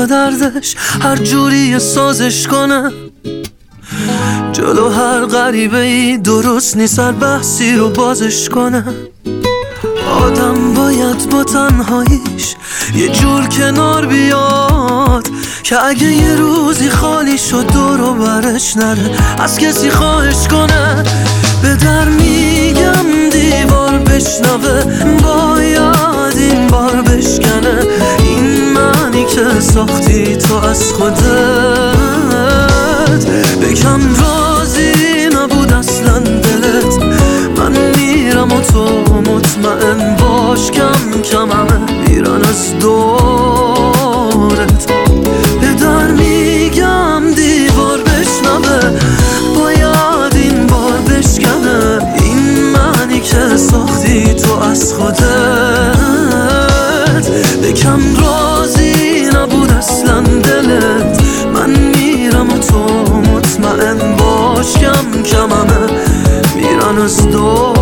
با دردش هر جوری سازش کنه. جلو هر غریبه ای درست نیست هر بحثی رو بازش کنه. آدم باید با تنهاییش یه جور کنار بیاد که اگه یه روزی خالی شد دور و برش نره از کسی خواهش کنه. به در میگم دیوار بشنوه، باید این بار بشکنه. این معنی که ساختی تو از خودت، بگم راضی نبود اصلا دلت. من میرم و تو مطمئن باش کم کم همه میرن از دورت. به در میگم دیوار بشنوه، باید این بار بشکنه. این معنی که ساختی تو از خودت، بکم راضی نبود اصلا دلت. من میرم و تو مطمئن باش کم کم همه میرن از دورت.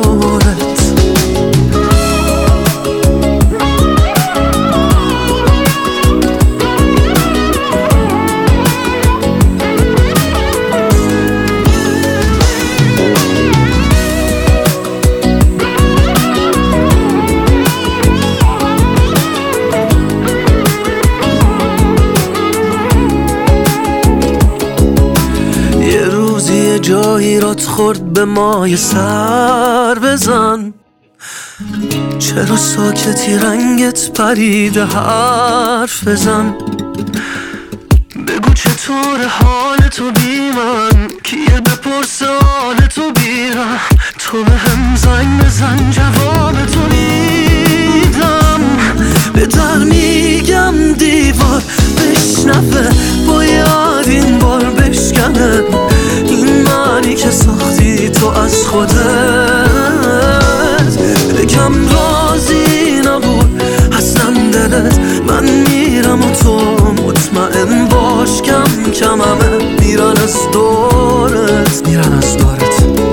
جایی رات خورد به مای سر بزن. چرا ساکتی رنگت پریده حرف بزن. بگو چطور حال تو بی من، کیه بپرسه حال تو بیرم. تو به هم زنگ بزن جواب تو میدم. به در میگم دیوار بشنفه، باید این بار بشکنه. این معنی که ساختی تو از خودت، بگم راضی نبود اصلا دلت. من میرم و تو مطمئن باش کم کم همه میرن از دورت، میرن از دورت.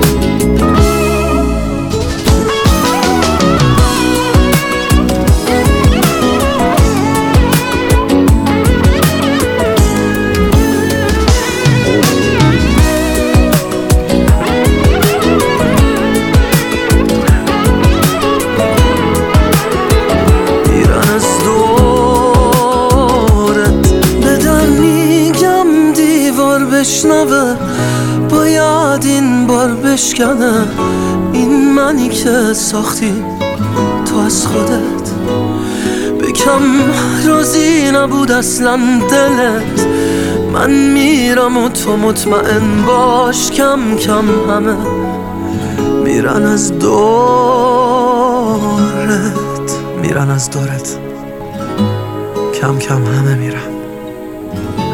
بشنوه، باید این بار بشکنه. این منی که ساختی تو از خودت، بکم راضی نبود اصلا دلت. من میرم و تو مطمئن باش کم کم همه میرن از دورت، میرن از دورت. کم کم همه میرن.